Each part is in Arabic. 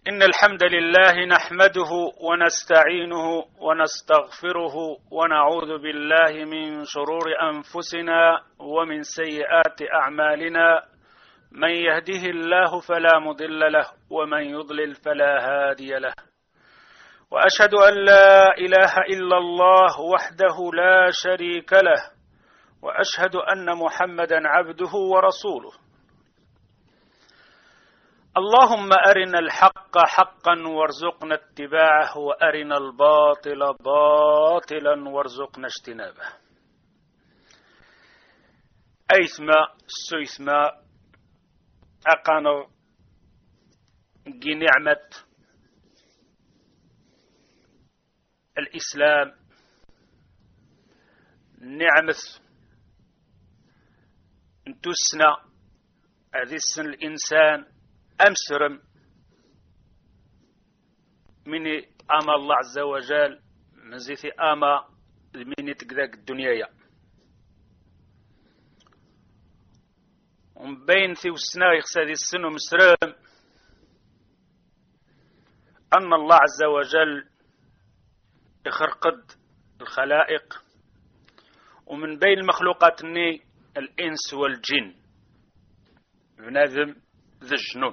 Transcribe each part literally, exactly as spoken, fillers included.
إن الحمد لله نحمده ونستعينه ونستغفره ونعوذ بالله من شرور أنفسنا ومن سيئات أعمالنا. من يهده الله فلا مضل له ومن يضلل فلا هادي له. وأشهد أن لا إله إلا الله وحده لا شريك له، وأشهد أن محمدا عبده ورسوله. اللهم أرنا الحق حقا وارزقنا اتباعه، وأرنا الباطل باطلا وارزقنا اجتنابه. أيثما سيثما أقانو جي نعمة الإسلام، نعمة انتسنا هذه السن الإنسان أمسرم من أما الله عز وجل من زيثي أما من تقداك الدنيا ومن بين في وسنا يخسى السن ومسرم أن الله عز وجل يخرقد الخلائق، ومن بين المخلوقات ني الإنس والجن بنادم ذي الجنون.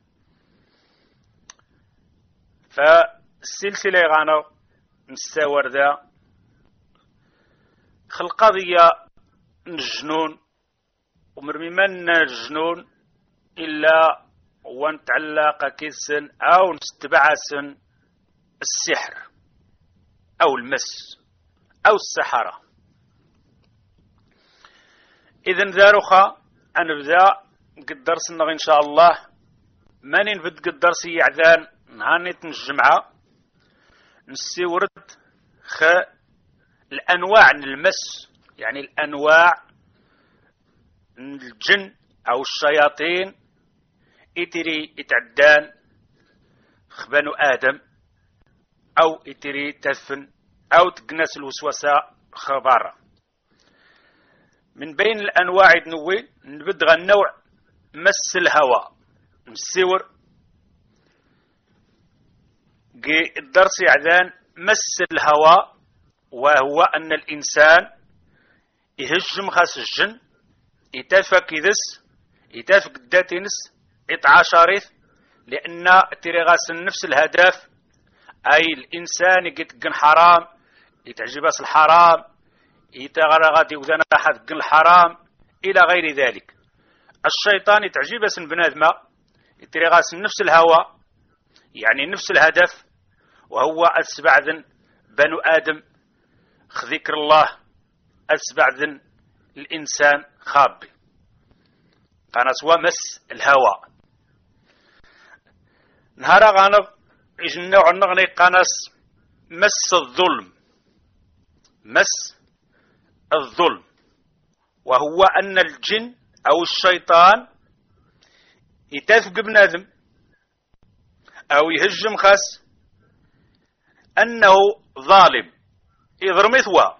فالسلسلة غانا نستاور ذا خلق قضية الجنون، ومرمي من الجنون إلا ونتعلق كيسن أو نستبعسن السحر أو المس أو السحرة. إذن ذارخا أنبذا قدر سنغ إن شاء الله ماني نبد قدر سيعذان نهانيت الجمعة نسي ورد خ الأنواع المس، يعني الأنواع الجن أو الشياطين إتري إتعدان خبانو آدم أو إتري تثن أو تقنس الوسوسة خبارة. من بين الأنواع دنوي نبدغ النوع مس الهواء مسيور جي الدرس يعذان مس الهواء، وهو أن الإنسان يهجم خاص الجن يتافك يدس يتافك الداتينس يتعاشريث، لأن تريغاس نفس الهدف، أي الإنسان يتقن حرام يتعجبس الحرام يتغرغد يوذن أحد قن الحرام إلى غير ذلك. الشيطان يتعجبس بنادم يتريغاس نفس الهوى، يعني نفس الهدف، وهو أسبعذن بنو آدم خذكر الله أسبعذن الإنسان خابي قانس ومس الهوى. نهار غانب إجنا عنغني قانس مس الظلم، مس الظلم، وهو أن الجن أو الشيطان يتافق بنادم أو يهجم خاص أنه ظالم يضرم ثوى،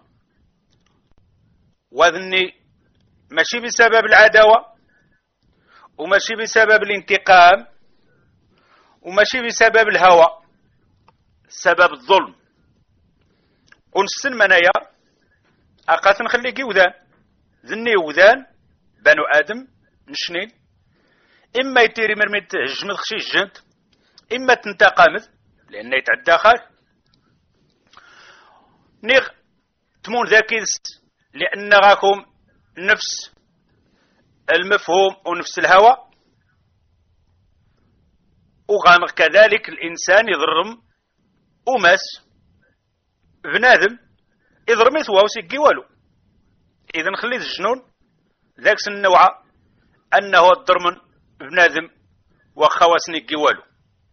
وذني ماشي بسبب العداوة وماشي بسبب الانتقام وماشي بسبب الهوى، سبب الظلم. ونسن منايا أقات نخلي كيوذان ذني وذان بنو آدم نشنين، إما يتيري مرميت هجمت خشي الجنت، إما تنتقامت لأنه يتعدى خال نيغ تمون ذاكيس، لأن غاكم نفس المفهوم ونفس الهوى، وغامق كذلك الإنسان يضرم ومس بنادم يضرم يثوى وسيقي والو. إذن خليت الجنون ذاك النوع أنه الضرم بنادم وخواسني قوالو.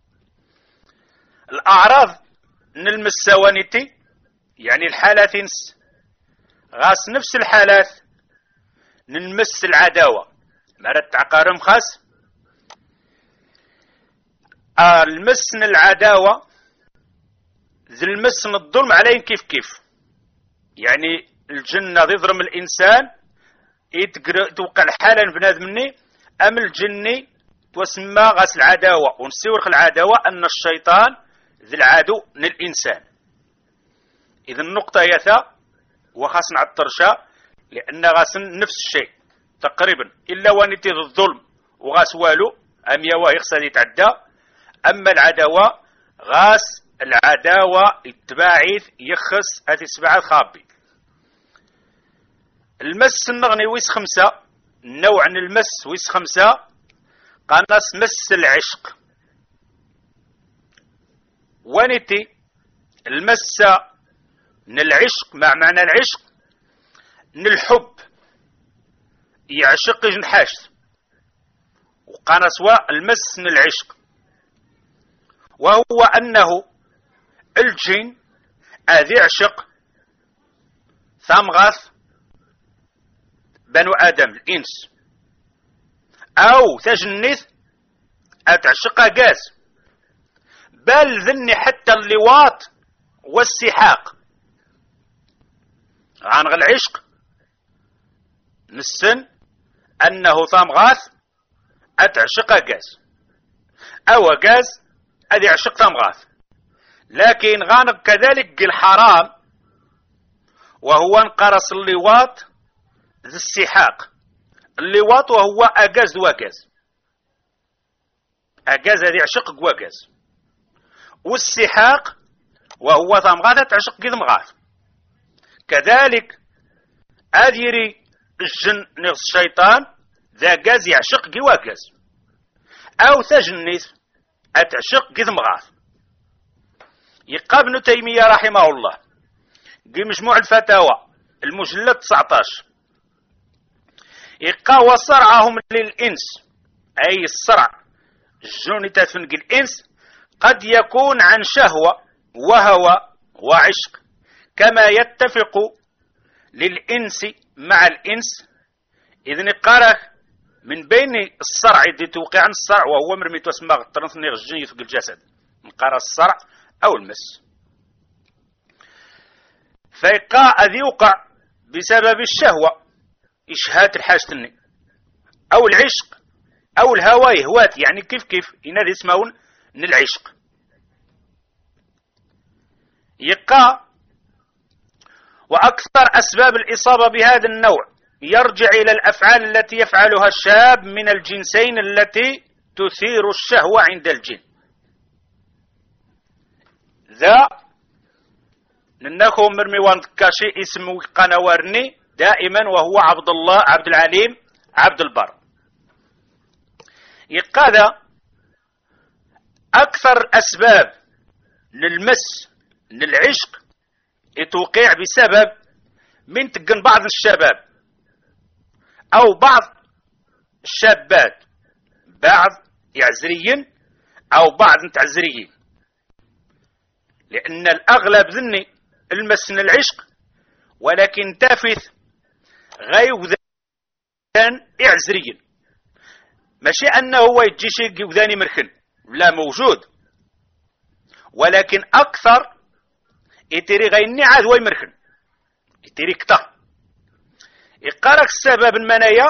الأعراض نلمس سوانيتي، يعني الحالات غاس نفس الحالات نلمس العداوة مرات عقارم خاص آه المسن العداوة ذي المسن الظلم عليه كيف كيف، يعني الجنة يضرم الإنسان يتوقع الحالة بنادم مني، أم الجني تسمى غاس العداوة ونسيورخ العداوة أن الشيطان ذي العدو للإنسان. إذا النقطة يثا وخاصنا على الطرشة لأن غاس نفس الشيء تقريبا إلا ونتي الظلم وغاس والو أم يواه يخسر يتعدى. أما العداوة غاس العداوة التباعث يخص هاتي سبعة خابي. المس النغني ويس خمسة نوع عن المس ويس خمسة قناص مس العشق ونتي المسة من العشق مع معنى العشق من الحب يعشق جنحاش وقناص المس من العشق وهو أنه الجن أذي يعشق ثمغث بنو آدم الإنس أو تجنث أتعشق جاز بل ذني حتى اللواط والسحاق عن العشق نسن أنه ثمغاث أتعشق جاز أو جاز أذي يعشق ثمغاث. لكن غانق كذلك الحرام وهو انقرص اللواط ذي السحاق. اللواط وهو أجاز وجاز أجاز هذا يعشق وجاز والسحاق وهو ثمغاث تعشق قد مغاث. كذلك أديري الجن نغز الشيطان ذا جاز يعشق قي وجاز أو ثجنث أتعشق قد مغاث. يقى ابن تيمية رحمه الله قي مجموع الفتاوى المجلد تسعة عشر يقى وصرعهم للإنس أي الصرع الجنون تفنق الإنس قد يكون عن شهوة وهوى وعشق كما يتفق للإنس مع الإنس. إذن قارك من بين الصرع الذي توقع عن الصرع وهو مرمي تسمى الترنثني الجن يفق الجسد من قارة الصرع أو المس. فيقع أذي يوقع بسبب الشهوة إشهات الحاجتني أو العشق أو الهوى يهوات يعني كيف كيف إن هذا يسمون من العشق. يقع وأكثر أسباب الإصابة بهذا النوع يرجع إلى الأفعال التي يفعلها الشاب من الجنسين التي تثير الشهوة عند الجن. ذا ننكو مرميوان كاشي اسمه قنوارني دائما وهو عبد الله عبد العليم عبد البر. يقاذا أكثر أسباب للمس للعشق يتوقع بسبب من تقن بعض الشباب أو بعض الشابات بعض يعزريين أو بعض متعزريين. لأن الأغلب ذني المسن العشق ولكن تافث غير ذان يعزريين ماشي أنه هو يجي شيء وذاني مرخن لا موجود ولكن أكثر يتري غيني عاد وي مرخن يتري كتر. يقارك السبب المنايا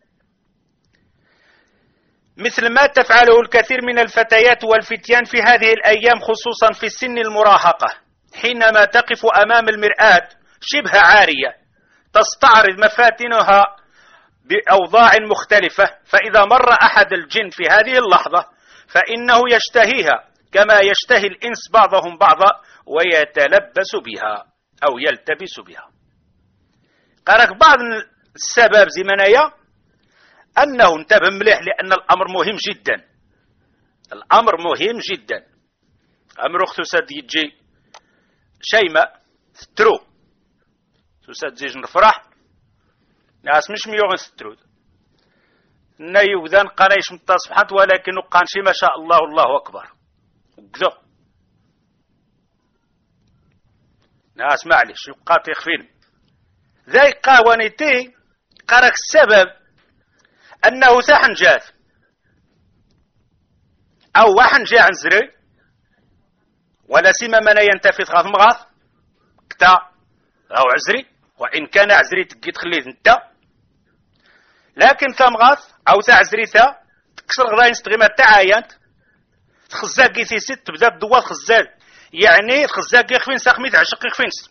مثل ما تفعله الكثير من الفتيات والفتيان في هذه الأيام خصوصا في سن المراهقة حينما تقف أمام المرآة شبه عارية تستعرض مفاتنها بأوضاع مختلفة فإذا مر أحد الجن في هذه اللحظة فإنه يشتهيها كما يشتهي الإنس بعضهم بعضا ويتلبس بها أو يلتبس بها. قالك بعض السبب زي منايا أنه انتبه مليح لأن الأمر مهم جدا. الأمر مهم جدا. أمر أختو ساد يجي شيماء سترو ساد زيج نفرح ناس مش ميوغن سترو ناي وذان قانيش متصبحات ولكن قانشي ما شاء الله الله أكبر وكذا ناس معلش يبقى تخفين ذي قاوانيتي قارك السبب أنه ثاحن جاث أو واحد جاء عن زري ولا سيما من ينتفذ غاث مغاث كتا أو عزري وإن كان عزري تقي تخليه انت لكن ثا مغاث أو ثا عزري ثا تكسر غدا يستغيما تعاينت تخزاكي في ست تبدا الدوا خزال يعني تخزاكي خفين ساخمي تعشق خفينس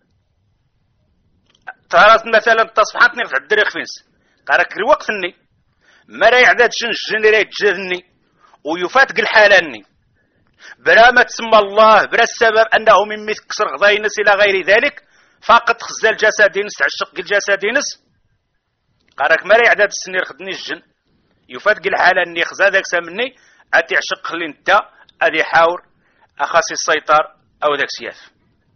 تهرات مثلا تصفحتني في الدري خفينس قارك الوقتني ما راه يعداد شن جنريت جرني ويفاتق الحالاني برا ما تسمى الله برا السبب انه مما تكسر غضاينس الى غير ذلك فقط خزال جسدينس تعشق الجسدينس قارك ما راه يعداد السنير خدني الجن يفاتق الحالاني خزا داك سامني اتعشق خلي انت ادي حاور اخاسي السيطر او ذاك سياف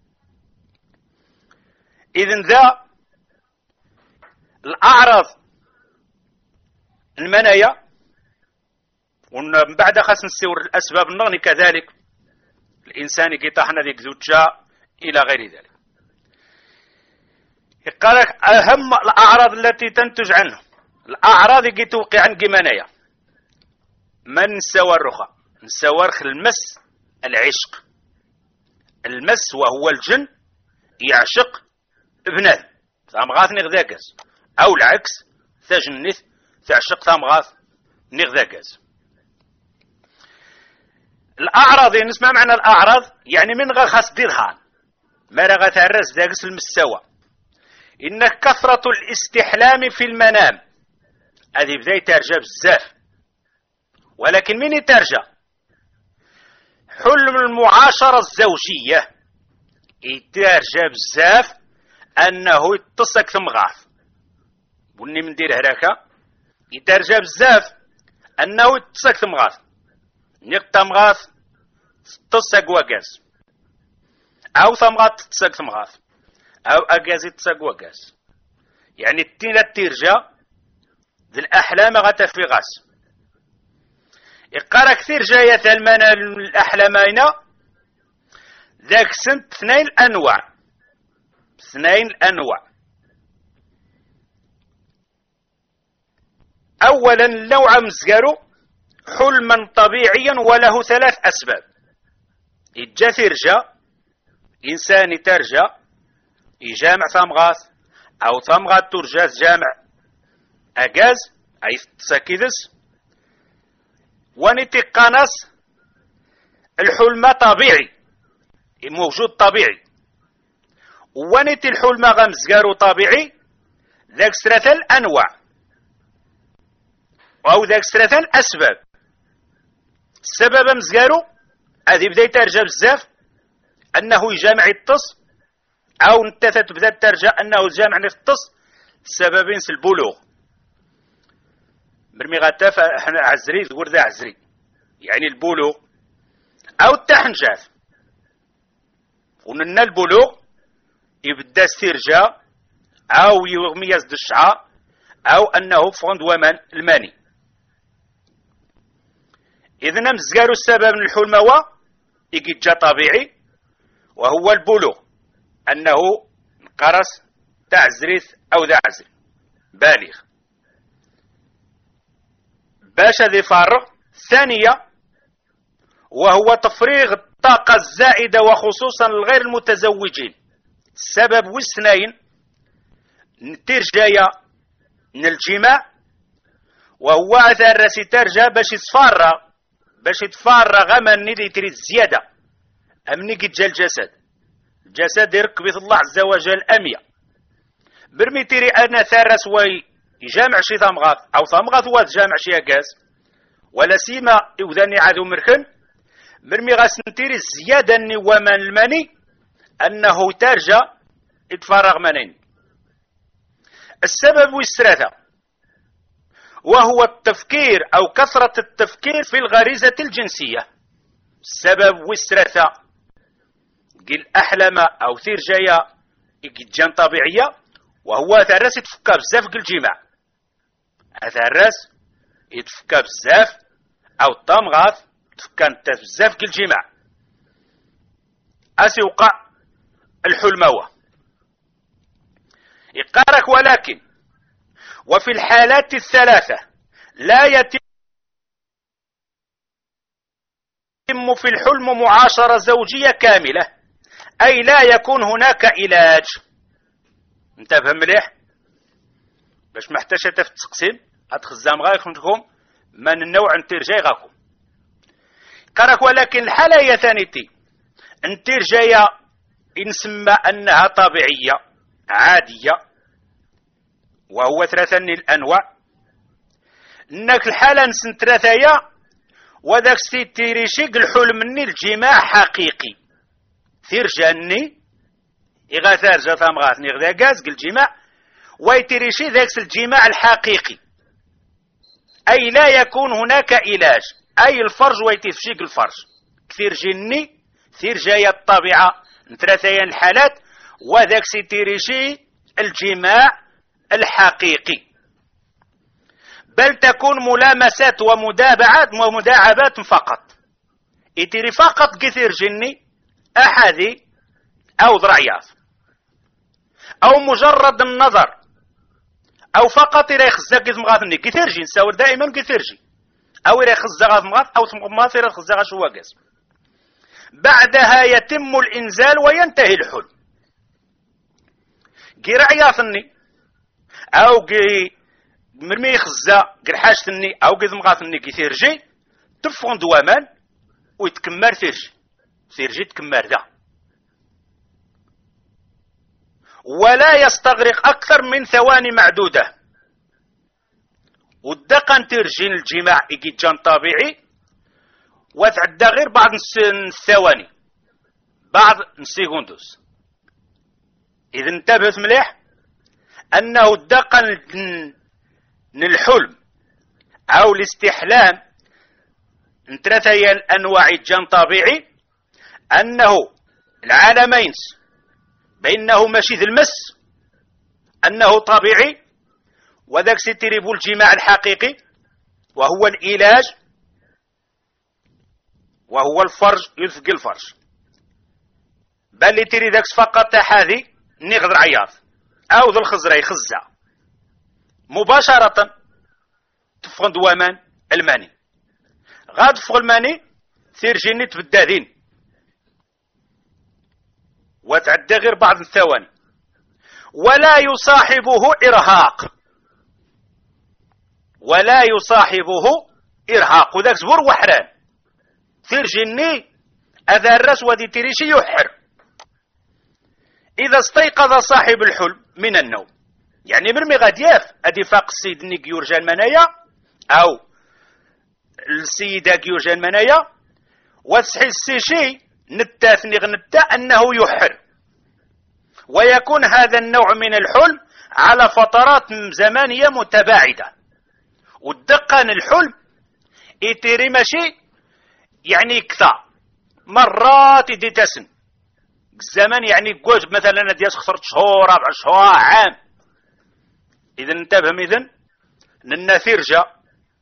اذن ذا الاعراض المنايا ومن بعد خاص نسيور الاسباب النغني كذلك الانسان كيطاحنا ذيك زوجة الى غير ذلك. قال لك اهم الاعراض التي تنتج عنه الاعراض اللي توقع عن منايا من نساور رخا نساور المس العشق المس وهو الجن يعشق ابنه ثامغاث نغذاكز او العكس ثجنث تعشق ثامغاث نغذاكز. الاعراض نسمع معنى الاعراض يعني من غا خاص ديرها ما راه غتهرس داكس المستوى ان كثرة الاستحلام في المنام هذه بداية ترجى بزاف ولكن من يترجى حلم المعاشرة الزوجية يترجى بزاف انه يتصك ثمغاث بني من دير هراكا يترجى بزاف انه يتصك ثمغاث نيق تمغاث تصق وقاز او ثمغاث تصق ثمغاث او اقاز تصق وقاز يعني التينة ترجى ذي الاحلام غتفي غاس يقرا كثير جاية ثلمنا الاحلامين ذاك سنت اثنين انواع اثنين انواع. اولا نوع مزقارو حلما طبيعيا وله ثلاث اسباب يجا ترجى انسان ترجى يجامع ثمغاث او ثمغاث ترجى جامع اجاز اي تسكيدس ونتي قنص الحلم طبيعي موجود طبيعي ونتي الحلم غمزقارو طبيعي ذاك ثلاثة الانواع او ذاك ثلاثة الاسباب. السبب مزقارو هذه بداية ترجى بزاف انه يجامع يتص او نتاثة تبدا ترجى انه الجامع يتص السببين في البلوغ مرمي غتاف احنا عزري تقول ذا عزري يعني البلوغ او التحنجاف وننا البلوغ يبدا استرجاء او يغمي يزد الشعاء او انه فغند ومن الماني. اذا مزقارو السبب من الحلموة يجي جا طبيعي وهو البلوغ انه قرص تاع زريث او ذا عزري بالغ باش ذي فارغ. ثانية وهو تفريغ الطاقة الزائدة وخصوصا لغير المتزوجين. السبب واثنين نترجايا من الجماع وهو اثار راسي ترجى باش يتفرغ باش يتفرغ من ندي تري الزيادة امني قد جا الجسد الجسد يركب الله عز وجل امية برمي تري انا ثارس وي يجامع شي ثمغاث او ثمغاث هو تجامع شي اكاز ولا سيما يوذاني عادو مرخن برمي غاس نتيري الزيادة اني ومن المني انه ترجى يتفرغ منين. السبب والثلاثة وهو التفكير او كثرة التفكير في الغريزة الجنسية. السبب والثلاثة قل احلم او ثير جاية جان طبيعية وهو ثراس يتفكى بزاف الجماع ثراس يتفكى بزاف او الطمغاث تفكى انت بزاف الجماع اسي وقع الحلموة يقارك. ولكن وفي الحالات الثلاثة لا يتم في الحلم معاشرة زوجية كاملة اي لا يكون هناك علاج. انت فهم مليح باش محتاجة تفتقسم هتخزام غايك منكم من النوع انتير جاي غاكم كراك. ولكن الحالة هي ثانيتي انتير جاية نسمى أنها طبيعية عادية، وهو ثلاثة الأنواع. انك الحالة نسن ثلاثة وذاك سي تيريشي الحلم مني الجماع حقيقي ثير جاني إغاثار جاتا مغاثني غدا قاز الجماع ويتيريشي ذاك الجماع الحقيقي، أي لا يكون هناك علاج، أي الفرج ويتفشيق الفرج كثير جني ثير جاية الطبيعة ثلاثة الحالات وذاك سي تيريشي الجماع الحقيقي، بل تكون ملامسات ومدابعات ومداعبات فقط. يتيري فقط كثير جني أحادي أو ضرعيات أو مجرد النظر أو فقط إلى يخزق مغاثني كثير جي نساور دائما كثير جي أو إلى يخزق مغاث أو مغاث إلى يخزق شواقز. بعدها يتم الإنزال وينتهي الحلم. كي رعياثني أو كي مرمي خزا قرحاشتني او قد مغاثني كي ثيرجي تفون دوامان ويتكمر ثيرجي ثيرجي تكمر ذا، ولا يستغرق اكثر من ثواني معدودة. والدقن ترجين الجماع يجي جان طبيعي وتعدى غير بعض الثواني بعض السيكوندوس. اذا انتبهت مليح انه الدقن الحلم او الاستحلام من ثلاثة الانواع الجان طبيعي، انه العالمين بانه ماشي ذي المس انه طبيعي، وذاك ستريبو الجماع الحقيقي وهو العلاج وهو الفرج يلفق الفرج، بل تري ذاك فقط هذه نغدر عياض او ذو الخزري خزة مباشرة تفغن دوامان الماني غاد فغ الماني ثير جيني تبدادين وتعدى غير بعض الثواني، ولا يصاحبه إرهاق ولا يصاحبه إرهاق وذاك زبور وحران ثير جيني أذا الرس ودي تريشي يحر. إذا استيقظ صاحب الحلم من النوم يعني مرمي غادياف ادي فاق السيد نيك يرجى المنايا او السيدة يرجى المنايا وتسحي السيشي نتاثني غنتا انه يحر، ويكون هذا النوع من الحلم على فترات زمانية متباعدة. والدقن الحلم يتيري ماشي يعني كثا مرات يدي تسن الزمن يعني قوج مثلا دياس خسرت شهور ربع شهور عام. إذا انتبه إذن للنثير جاء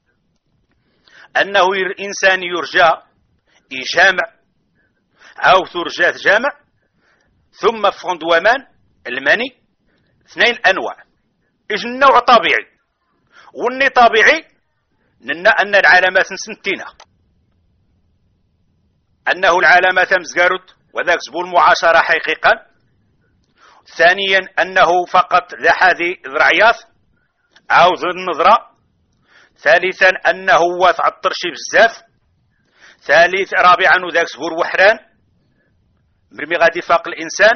أنه إنسان يرجى يجامع أو ترجات جامع ثم فغند ومان المني اثنين أنواع. إيش النوع طبيعي والني طبيعي لنا أن العلامات نسنتينا أنه العلامات مزقارد وذاك زبول المعاشرة حقيقا. ثانيا أنه فقط ذا هذه ذرعيات أو ذو النظرة. ثالثا أنه هو تعطر شي بزاف. ثالث رابعا وذاك زبور وحران مرمي غادي فاق الإنسان.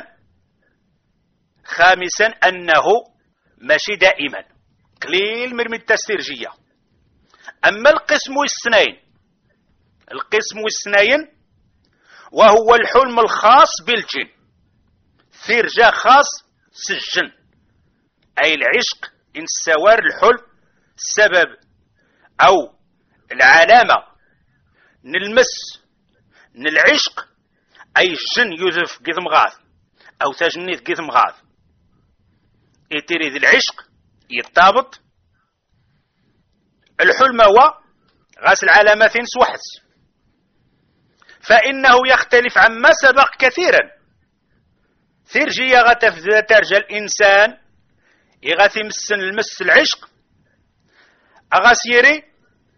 خامسا أنه ماشي دائما قليل مرمي التسترجية. أما القسم السنين القسم السنين وهو الحلم الخاص بالجن ثيرجا خاص سجن أي العشق إن السوار الحلم السبب أو العلامة نلمس نلعشق أي الجن يوذف قذ مغاث أو تجنيث قذ مغاث يتيري ذي العشق يتابط الحلم هو غاس العلامات سوحس، فإنه يختلف عما سبق كثيرا. ثيرجي يغتف ترجى الإنسان يغثي مسن المس العشق أغاسيري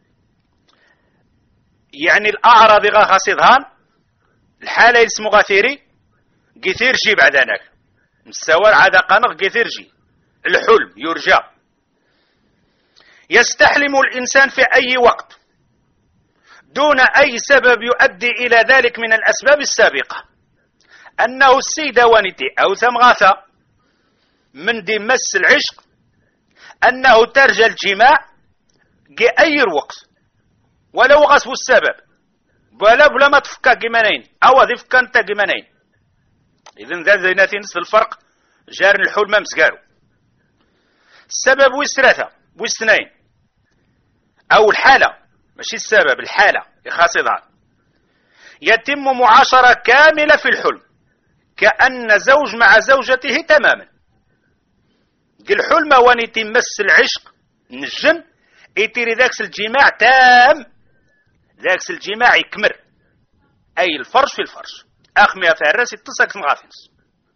يعني الأعراض غاس يظهر الحالة اسمه غاثيري قثيرجي بعد ذلك مستوى عاد قنق قثيرجي الحلم يرجى يستحلم الإنسان في أي وقت دون أي سبب يؤدي إلى ذلك من الأسباب السابقة أنه السيدة وانتي أو ثمغاثة من دي مس العشق أنه ترجى الجماع أي وقت ولو غصب السبب ولا بلا ما تفكا جمانين أو ذي فكا انت جمانين. إذن ذا زيناتين نصف الفرق جار الحول ما مسقارو. السبب ويستراثة ويستنين أو الحالة ماشي السبب الحالة خاصة يتم معاشرة كاملة في الحلم كأن زوج مع زوجته تماما. الحلم وان يتمس العشق نجم يتيري ذاكس الجماع تام ذاكس الجماع يكمر أي الفرش في الفرش أخمي في الراس يتصك مغافنس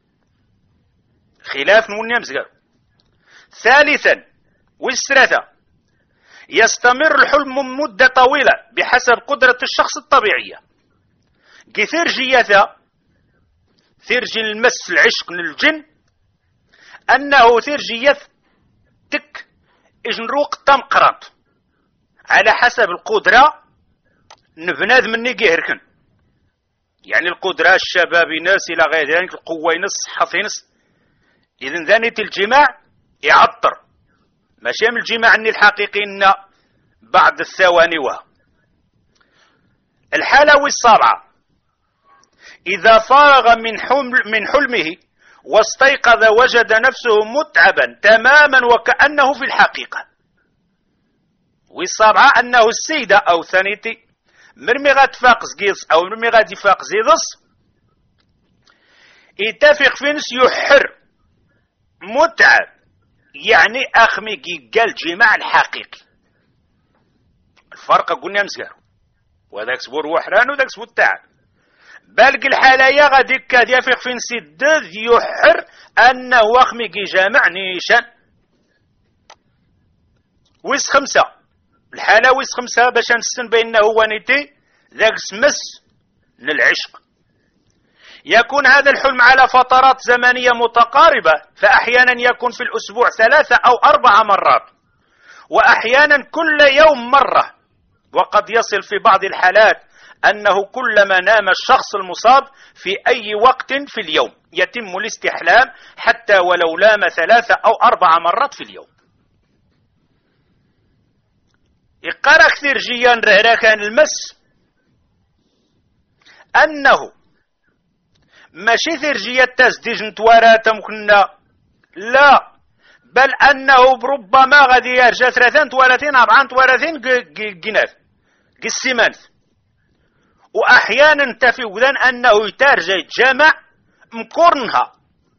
خلاف نون يمزقر. ثالثا والثلاثة يستمر الحلم مدة طويلة بحسب قدرة الشخص الطبيعية. كثير جيثة ثيرجي المس العشق من الجن أنه ثيرجي يث تك إجنروق تم قرانت على حسب القدرة نفناذ مني جهركن يعني القدرة الشباب ناس إلى غير ذلك القوة نص صحة نص. إذن ذانية الجماع يعطر ماشي من الجماع أني الحقيقي إن بعد الثواني وها. الحالة والسابعة إذا فرغ من حلم من حلمه واستيقظ وجد نفسه متعبا تماما وكأنه في الحقيقة. والسابعة أنه السيدة أو ثانيتي مرمي غاد فاق زقيص أو مرمي غاد يفاق زيضص يتفق فينس يحر متعب يعني أخمي قال جماع الحقيقي. الفرق قلنا مسكر وذاك سبور وحران وذاك سبور تعب بلق الحالية غادي كاد يفق فين سدد يحر أنه أخمي جامع نيشان. ويس خمسة الحالة ويس خمسة باش نسن بأنه وانيتي ذاك سمس للعشق. يكون هذا الحلم على فترات زمنية متقاربة فأحيانا يكون في الأسبوع ثلاثة أو أربع مرات وأحيانا كل يوم مرة. وقد يصل في بعض الحالات أنه كلما نام الشخص المصاب في أي وقت في اليوم يتم الاستحلام حتى ولو نام ثلاثة أو أربع مرات في اليوم. يقرأ كثير جيان رهرا كان المس أنه ماشي ثيرجية تزديج نتوارات مكنا لا بل أنه بربما غادي يرجع ثلاثين توالتين أربعين توالتين جناث قسيمانث. وأحيانا تفي وذن أنه يترجع يتجمع مكورنها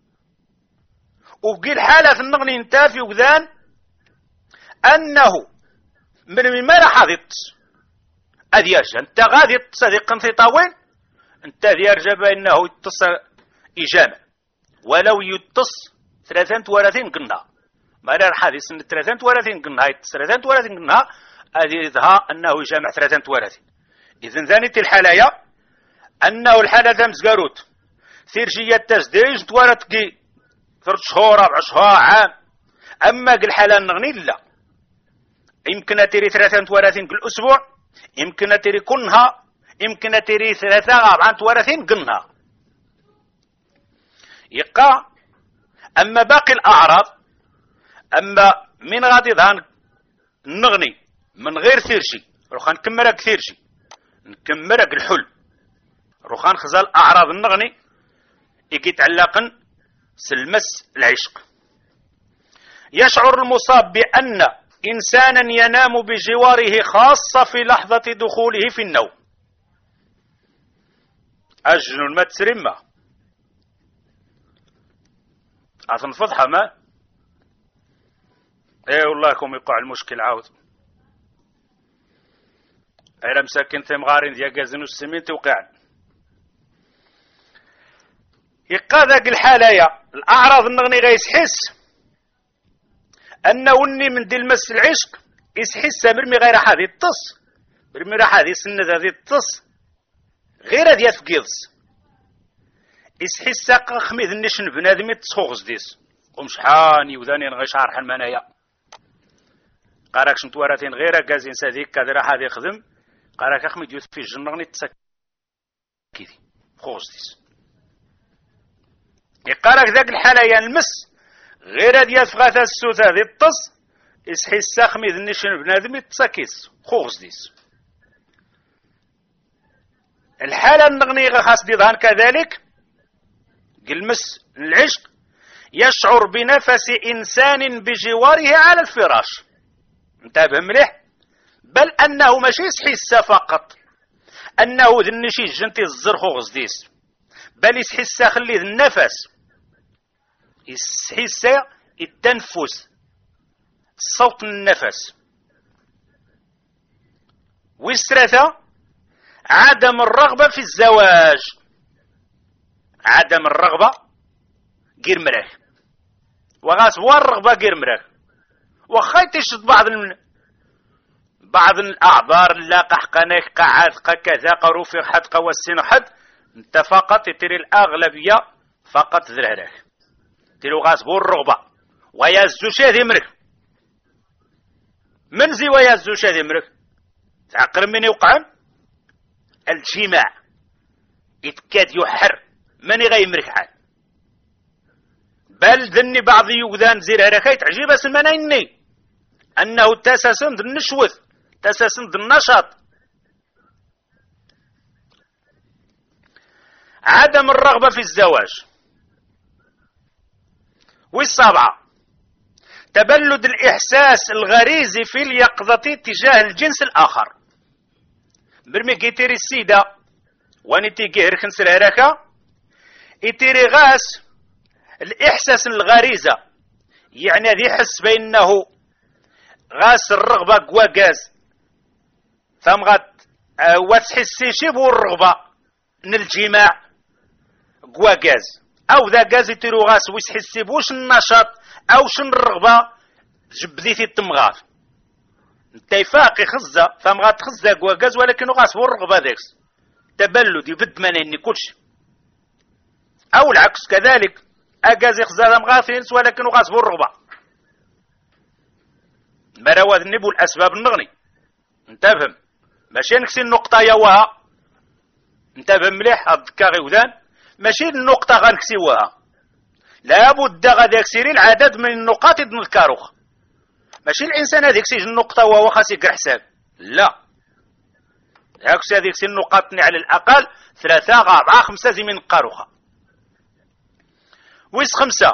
وبقي الحالة النغني نتافي وذن أنه من ما راح يتص أذ يرجع انت غادي يتص هذه قنثي طاوين انت ذي يرجع بأنه يتص إجامة ولو يتص ثلاثين توالتين قلنا ما راح هذه سنة ثلاثين توالتين قلنا يتص ثلاثين توالتين قلنا هذه إذها أنه يجامع ثلاثين توالتين. إذن ذانية الحالية أنه الحالة ذمز قاروت ثيرجية تزديج توالت قي ثلاث شهور أربع شهور عام. أما قل حالة نغني لا يمكن تري ثلاثين توالتين كل أسبوع يمكن تري كلها يمكن تري ثلاثة أربعة توالتين قلنا يقع. أما باقي الأعراض أما من غادي ظهر نغني من غير ثيرجي روخان نكمرك ثيرجي نكمرك الحل روخان خزال أعراض النغني يكي تعلقن سلمس العشق. يشعر المصاب بأن إنسانا ينام بجواره خاصة في لحظة دخوله في النوم. أجن ما تسرمه أصلا فضحة ما ايه والله كم يقع المشكل عاود ايه مساكن ثم غارين ديال جازنو السمين توقع يقا ذاك الحالة الأعراض النغني غيسحس أنه وني من دي المس العشق يسحس مرمي غير هذه التص مرمي راح هذه سنة هذه التص غير هذه يفقيضس يسحس قخمي ذنشن بنادم يتصوغز ديس قم شحاني وذاني نغي شعر حمانايا قالك شنت وراتين غير كازين ساديك كادرا هذا يخدم قالك اخمي ديوث في الجنغني تسكيدي خوز ديس يقالك ذاك الحالة ينمس غير ديال فغاثة السوثة ذي الطس يسحي الساخمي ذي النشن بنادم يتسكيس خوز ديس. الحالة النغنية خاص دي ظهان كذلك قلمس العشق يشعر بنفس إنسان بجواره على الفراش. انتبه مليح. بل أنه ماشي يسحس فقط أنه ذي النشي جنتي الزرخو غزديس، بل يسحس خلي ذي النفس، يسحس التنفس، صوت النفس. والثلاثة عدم الرغبة في الزواج، عدم الرغبة غير مراه وغاس هو الرغبة غير مراه. وخا تشد بعض من بعض الأعذار لا قحقناك قعاد كذا قروفي حد قوسين حد انت فقط تري الأغلبية فقط ذرهرك تري غاس هو الرغبة ويزو شاذي مرك منزي ويزو شاذي مرك تعقل من يوقعن الجماع يتكاد يحر من يغيمرك عاد. بل ذني بعض يوذان زير هركاي تعجيب اسمنا إني أنه تساسن ذن النشوث تساسن ذن النشاط. عدم الرغبة في الزواج. والسابعة تبلد الإحساس الغريزي في اليقظة تجاه الجنس الآخر. برمي كيتيري السيدة وانتي كيهر خنسر هراكا يتيري غاس الإحساس الغريزة، يعني هذا يحس بأنه غاس الرغبة قوا غاز ثم غات أه وتحسي شبه الرغبة من الجماع قوا غاز أو ذا غاز يتيرو غاس ويسحسي بوش النشاط أو شن الرغبة جبديتي التمغار انت يفاقي خزة ثم غات خزة قوا غاز ولكن غاس هو الرغبة ذاكس تبلد يبد منيني كلش. أو العكس كذلك أجاز يخزى مغاثينس ولكن غاس هو الرغبة مرواد النبو الأسباب النغني. انتبهم ماشي نكسي النقطة يواها انتبه مليح الذكاغي وذان ماشي النقطة غنكسي وها لابد غادي يكسيري العدد من النقاط ابن الكاروخ ماشي الإنسان هذيك سيج النقطة وهو خاص يقرا حساب لا هاكسي هذيك سي النقاط على الأقل ثلاثة أربعة خمسة زي من القاروخة. ويس خمسة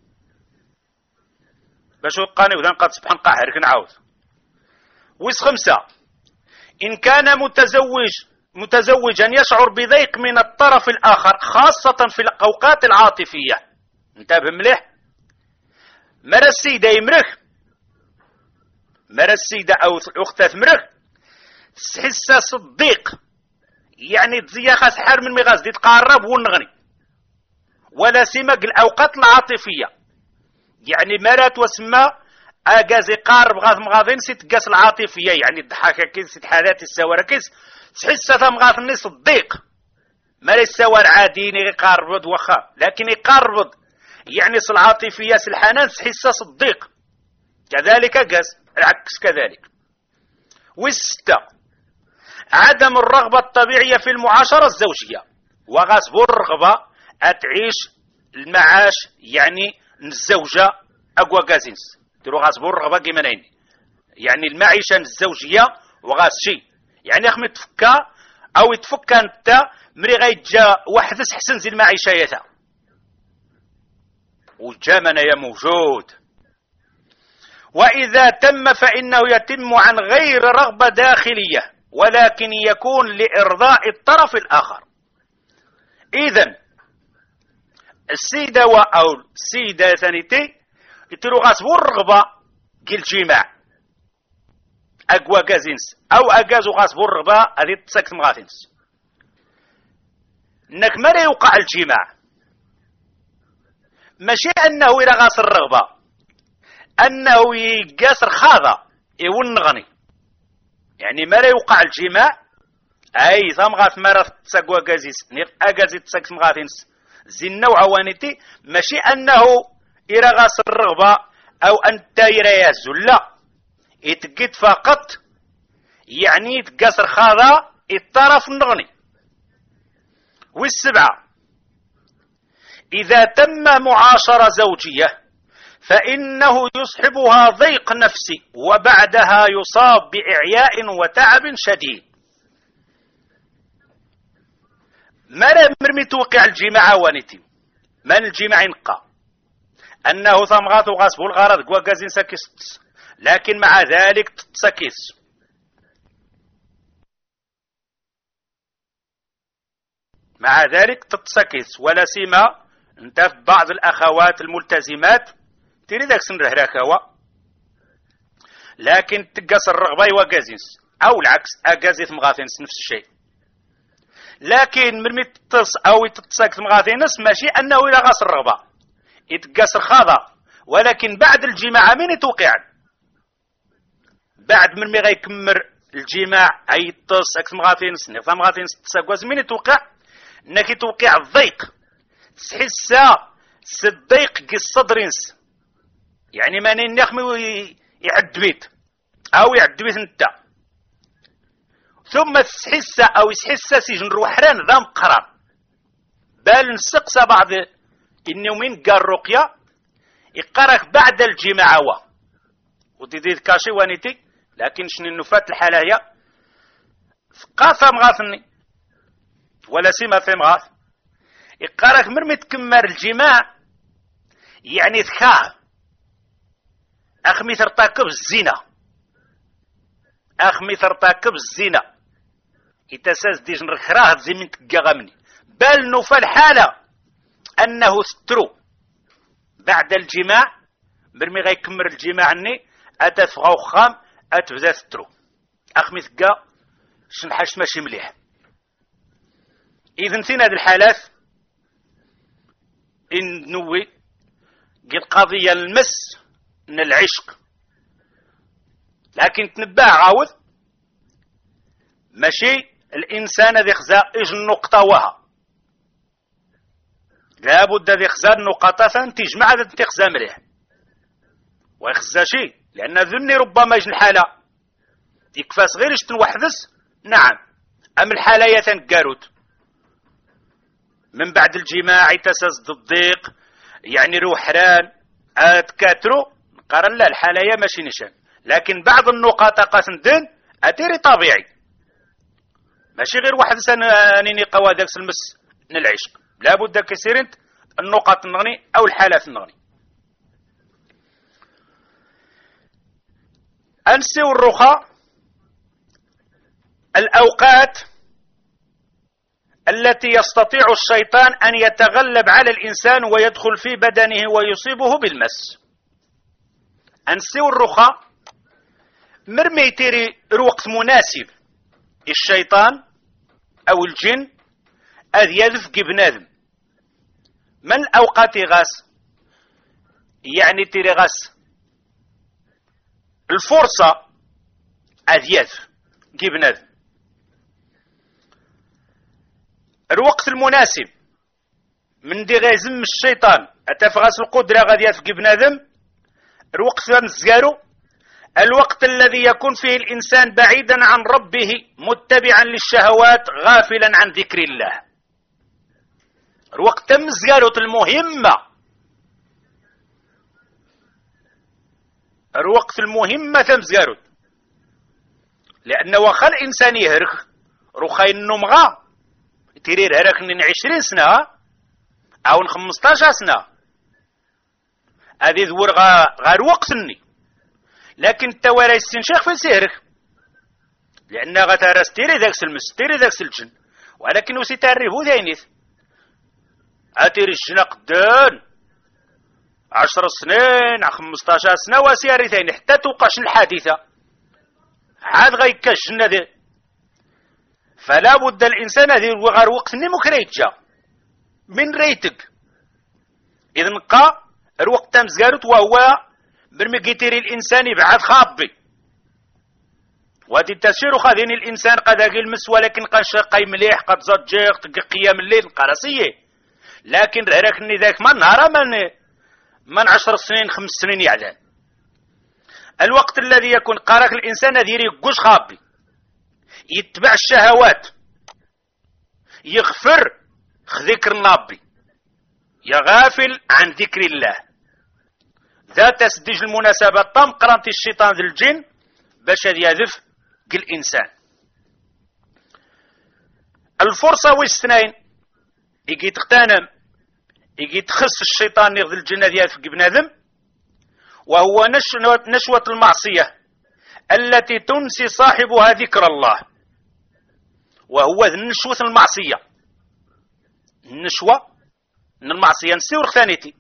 باش وقاني وذان قد سبحان قاهر كنعاود. ويس خمسة إن كان متزوج متزوجا يشعر بضيق من الطرف الآخر خاصة في الأوقات العاطفية. انتبه مليح. مرة السيدة يمرخ مرة السيدة أو أختها مرخ تحس صديق يعني تزيا خاص حار من مغاز دي تقارب ونغني ولا سمك الأوقات العاطفية يعني مرات وسمى أجازي قارب غاث مغاثين ست قاس العاطفية يعني الضحاكة كيس ست حالات السوارة كيس تحس ثم الناس صديق ما السوار عاديين يقاربض وخا لكن يقاربض يعني العاطفية الحنان تحس صديق كذلك قاس العكس كذلك. والستة عدم الرغبة الطبيعية في المعاشرة الزوجية وغاس الرغبة أتعيش المعاش يعني الزوجة أقوى قازينس ترو غاس الرغبة كيمانين يعني المعيشة الزوجية وغاس شي يعني أخمي تفكا أو يتفكا أنت مري غيتجا واحد حسن زي المعيشة يتا وجامنا يا موجود. وإذا تم فإنه يتم عن غير رغبة داخلية ولكن يكون لإرضاء الطرف الآخر. إذن السيدة أو السيدة ثانيتي يتلو غاسبو الرغبة كي الجماع أقوى غازينس أو أقازو غاسبو الرغبة هذه تسكت مغاثينس إنك ما لا يوقع الجماع ماشي أنه إلى غاس الرغبة أنه يقاسر خاضة يون غني يعني ما لا يوقع الجماع أي ثم غاث مرة تسقوا غازيس نير أقازي تسكت مغاثينس زي النوع وانتي ماشي أنه إلى غاس الرغبة أو أنت إلى يازو لا يتقد فقط يعني يتقصر خاضا الطرف النغني. والسبعة إذا تم معاشرة زوجية فإنه يصحبها ضيق نفسي وبعدها يصاب بإعياء وتعب شديد. مرة مرمي توقع الجماعة وانتي من الجماعة ينقى أنه ثمغات وغاسب الغرض وقازين ساكس، لكن مع ذلك تتسكس. مع ذلك تتسكس ولا سيما انت في بعض الأخوات الملتزمات تريد ذاك سنره راكوا، لكن تقص الرغبة وقازينس أو العكس أقازي ثمغاثينس نفس الشيء. لكن مرمي تتص أو تتسك ثمغاثينس ماشي أنه إلى غاص الرغبة يتقصر خاضع، ولكن بعد الجماع من يتوقع بعد من مي غيكمر الجماع أي تص أكثم غاثينس نظام غاثينس تساقواز من يتوقع انك يتوقع الضيق تحسا صديق قي الصدرينس يعني ما نخمي يعد بيت او يعد بيت انت ثم تحس او يحس سجن روحران ذا مقرار بل نسقس بعض النومين قال رقية يقرك بعد الجماعة ودي كاشي وانيتي، لكن شنو النفات الحالة هي ثقافة مغاثني ولا سيما في مغاث يقرك مرمي تكمر الجماع يعني ثكاه أخمي ترتكب الزنا أخمي ترتكب الزنا يتساس دي جنر خراه زي من تقاغمني بل نفى الحالة أنه سترو بعد الجماع مرمي غيكمر الجماع اني أتفغو خام أتبدا سترو أخمي ثقا شنحاش ماشي مليح. إذن فين هذه الحالات إن نوي قد قضية المس من العشق، لكن تنبه عاود ماشي الإنسان ذي خزاء إج النقطة وها لابد ذي خزاء النقطة تجمع ذي تخزاء مليح ويخزا شيء لأن ذني ربما يجن الحالة يكفاس غير اشتن وحدث نعم أم الحالة يتنقاروت من بعد الجماع يتساس الضيق يعني روحران أتكاترو قارن لا الحالة ماشي نشان، لكن بعض النقاط قاسندن أتيري طبيعي ماشي غير واحد سنانيني قوا داكس المس من العشق لابد كسيرنت النقاط النغني أو الحالات النغني. أنسيو الرخاء الأوقات التي يستطيع الشيطان أن يتغلب على الإنسان ويدخل في بدنه ويصيبه بالمس. أنسيو الرخاء مرمي تيري وقت مناسب الشيطان أو الجن أذ يذفق بنادم من الأوقات غاس يعني تيري غاس الفرصة أذ يذف بنادم الوقت المناسب من دي غيزم الشيطان أتفغاس القدرة غادي يذفق بنادم الوقت نزقارو الوقت الذي يكون فيه الإنسان بعيدا عن ربه متبعا للشهوات غافلا عن ذكر الله. الوقت مزقارو المهمة الوقت المهمة تمزقارو لأن وخا الإنسان يهرخ رخاي النمغا تيرير هرخ من عشرين سنة أو من خمستاشر سنة هذه ذور غير وقتني، لكن التواري السنشيخ في سيرك لأن غتارس تيري ذاك المس تيري ذاك الجن ولكن وسيتعرفو ذينيث أتيري الجن قدان عشر سنين خمستاشر سنة وسياري ثاني حتى توقعش الحادثة عاد غيكا الجن ذي فلا بد الإنسان ذي غير وقت نمك ريتجا من ريتك إذا نقا الوقت تمزقارت وهو برمي قيتيري الإنسان يبعد خابي وهذه التسير خاذين الإنسان قد يلمس ولكن قد شقي مليح قد زجيق تقي قيام الليل قرصية، لكن رأيكني ذاك ما نهار من من عشر سنين خمس سنين يعلن الوقت الذي يكون قارك الإنسان هذه يقوش خابي يتبع الشهوات يغفر ذكر النابي يغافل عن ذكر الله. ذات تسدج المناسبة طم قرنت الشيطان ذي الجن باش هذا يذف الإنسان. الفرصة والاثنين يجي تغتنم يجي تخص الشيطان يغذي الجن هذا يذف بنادم، وهو نشوة, نشوة المعصية التي تنسي صاحبها ذكر الله، وهو نشوة المعصية النشوة من المعصية نسيور ثانيتي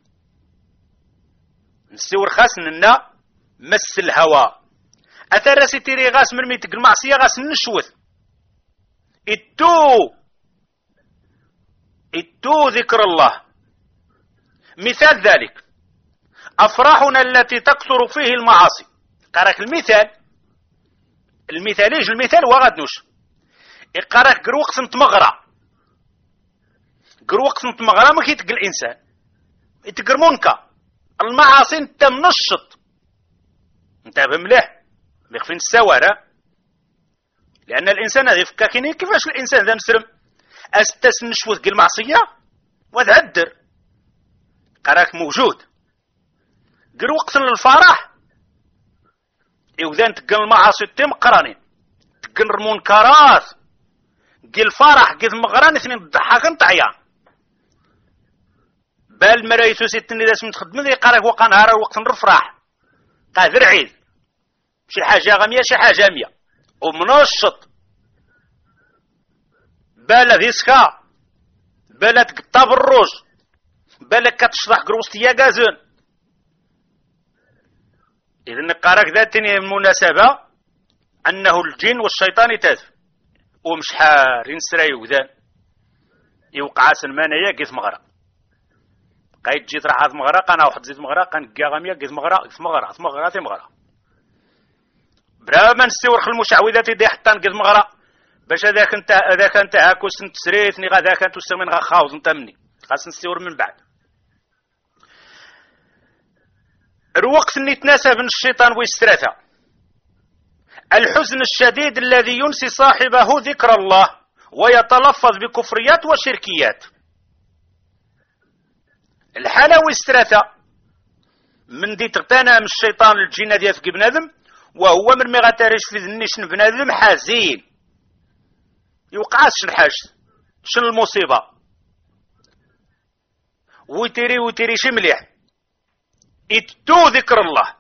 نسيور خاص ننا مس الهوى أثر سيتيري غاس من ميتك المعصية غاس النشوة اتو اتو ذكر الله. مثال ذلك أفراحنا التي تكثر فيه المعاصي. قراك المثال المثال يجي المثال وغادنوش يقراك قر وقت نتمغرى قر وقت نتمغرى ما كيتقل الإنسان يتقر منكا المعاصي انت منشط انتبه مليح بيخفين السوارة، لأن الإنسان هذا يفكاكيني كيفاش الإنسان ذا مسرم أستسن نشوذ قل المعصية وذعدر قراك موجود قر وقت للفرح إذا تقل المعاصي تم قرانين تقل المنكرات قل الفرح قل مغران اثنين الضحاك نطعيا بال مرايتو ستني داس متخدم ذي قراك وقا نهار وقت نرفراح قادر عيد شي حاجة غامية شي حاجة مية ومنشط بالا ذيسكا بالا تقطع بالروج بالا كتشطح قروستيا غازون. إذن قراك ذاتني المناسبة أنه الجن والشيطان يتاذف ومش حار ينسرى يوذان يوقع سلمانية قيث مغرق قايد جيت راح هذ مغرق أنا واحد زيت مغرق كان قاغمية قيث مغرق قيث مغرق قيث مغرق قيث مغرق برا ما نستور خل المشعوذات يدي حتى نقيث مغرق باش هذاك انت هذاك انت هاكوس انت سريتني غاداك انت تستمن غا خاوز انت مني خاص نستور من بعد. الوقت اللي يتناسب من الشيطان ويستراثى الحزن الشديد الذي ينسي صاحبه ذكر الله ويتلفظ بكفريات وشركيات. الحالة ويستراثى من دي تغتنى من الشيطان الجنة ديال في بنادم وهو من ما غاتريش في ذنيش بنادم حزين يوقعش الحاج شنو المصيبة ويتيري ويتيري شي مليح اتو ذكر الله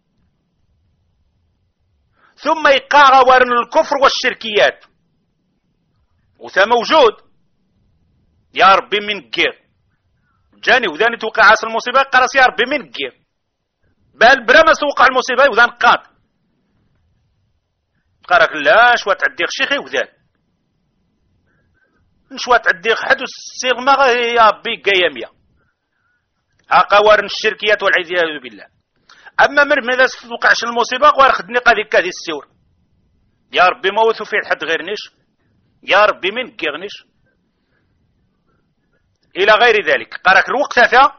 ثم يقع غوارن الكفر والشركيات وثا موجود يا ربي من قير جاني وذاني توقع عاس المصيبة قرص يا ربي من قير بل برا ما توقع المصيبة وذان قاد قالك لا شوى تعديق شيخي وذان نشوى تعديق حد السيغ ما يا ربي قيامية قوارن الشركيات والعياذ بالله. اما من ماذا توقعش المصيبه غير خدني قادي كادي السور يا ربي موثو في حد غيرنيش يا ربي من كيغنيش الى غير ذلك. قراك الوقت هذا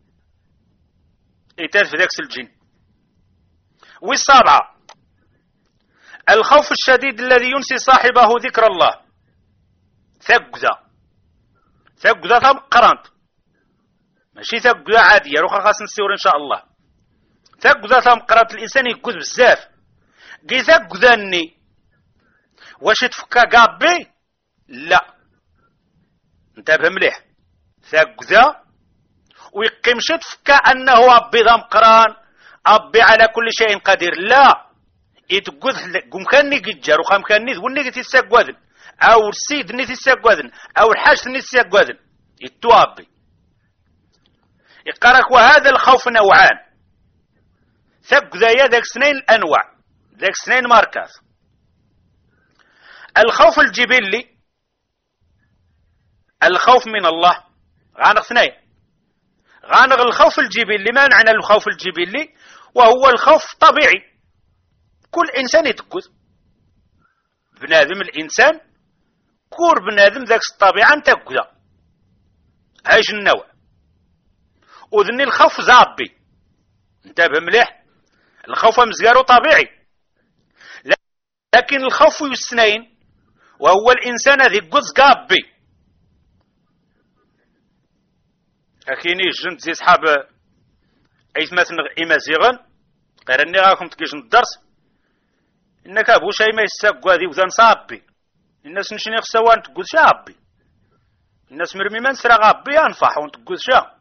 يتال في ذاك الجن. والسابعه الخوف الشديد الذي ينسي صاحبه ذكر الله ثقذا ثقذا ثم قرانت ماشي ثقذا عاديه روخا خاص نسيور ان شاء الله. ثقذا ثم قرات الانسان يقذ بزاف قي ثقذاني واش تفكا قابي لا انتبه مليح ثقذا ويقيمش تفكا انه ابي ذا مقران ابي على كل شيء قدير لا يتقذ مكاني قجار وخا مكاني ذوني تيساقواذن او السيد ني تيساقواذن او الحاج ني تيساقواذن يتوابي يقرأك وهذا الخوف نوعان ثقذا ذاك سنين الانواع ذاك سنين ماركات. الخوف الجبلي الخوف من الله غانغ اثنين غانغ الخوف الجبلي ما معنى الخوف الجبلي وهو الخوف طبيعي كل انسان يتقذ بنادم الانسان كور بنادم ذاك الطبيعه تقذ هاج النوع وذني الخوف زابي انتبه مليح الخوف مزيارو طبيعي، لكن الخوف يسنين وهو الإنسان ذي قدس قابي. أكيني جنت زي صحاب أيثمات إما زيغن غير أني غاكم تكيش الدرس إنك أبو شيء ما يستقوا ذي وذن صابي الناس نشني خسوان تقول شابي الناس مرمي من سرى غابي أنفح وانتقول شا